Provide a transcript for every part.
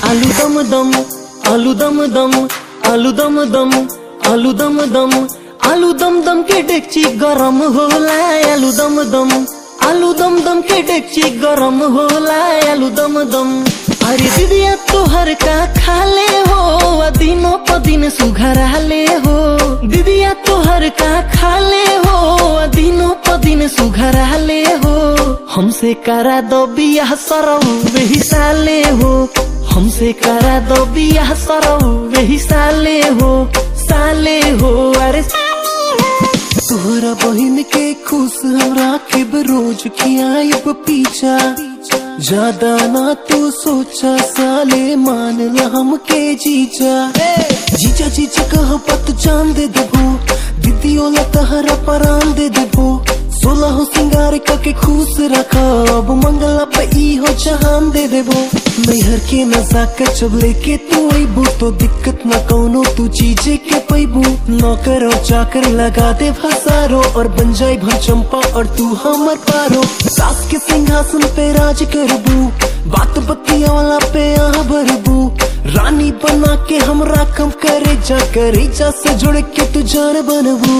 आलू दम दम आलू दम दम आलू दम दम आलू दम दम आलू दम दम के डेगची गरम होला आलू दम दम आलू दम दम के डेगची गरम होला आलू दम दम। अरे दीदिया तोहर का खाले हो दिनों प दिन सुघराले हो दीदिया तोहर का खाले हो दिनों प दिन सुघराले हो हमसे करा दो बियाह सरौ वही साले हो हमसे करा दो बियाह सरौ वही साले हो अरे तोहरा बहिन के खुश हम राखिब रोज खियाइब पीछा ज्यादा ना तू सोचा साले मान ला हमके जीजा जीजा जीजा कह पत जान दे देबो दीदियों ला तहरा परान दे देबो 16 सिंगार के खुश रखा अब मंगला पे ई हो जहान दे देबो नैहर के नजाकत जब लेके तू अइबू तो दिक्कत न कौनो तू चीजे के पैबू नौकर और चाकर लगा दे हजारों और बन जाए भर चंपा और तू हमर पारो सास के सिंहासन पे राज करबू बात बतिया वाला पे यहाँ भरबू रानी बना के हमरा कम करे जा से जुड़ के तू जान बनबू।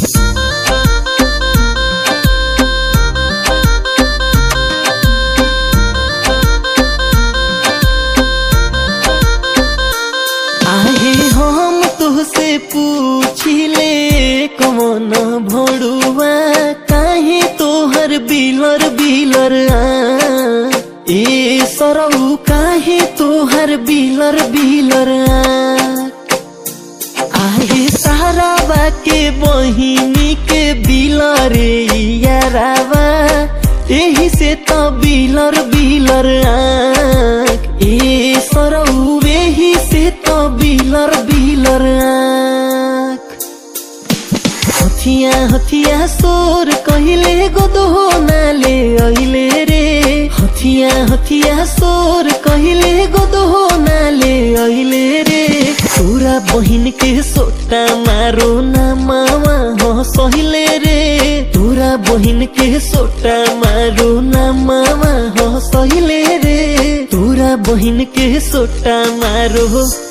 हम तुहसे पूछिले कौन भोड़ुआ काहे तोहर बिलर बिलर ए सरौ काहे तोहर बिलर बिलर आहे सारावा के बहिनी के बिलरे यारावा एही से तो बिलर बिलर ए सरौ एही से तो बिलर बिलर हथिया हथिया सोर कहिले गोदो नाले अइले रे हथिया हथिया सोर कहिले गोदो नाले अइले रे तोरा बहिन के सोटा मारो ना मामा हो सहिले रे तोरा बहिन के सोटा मारो ना मामा हो सहिले रे तोरा बहिन के सोटा मारो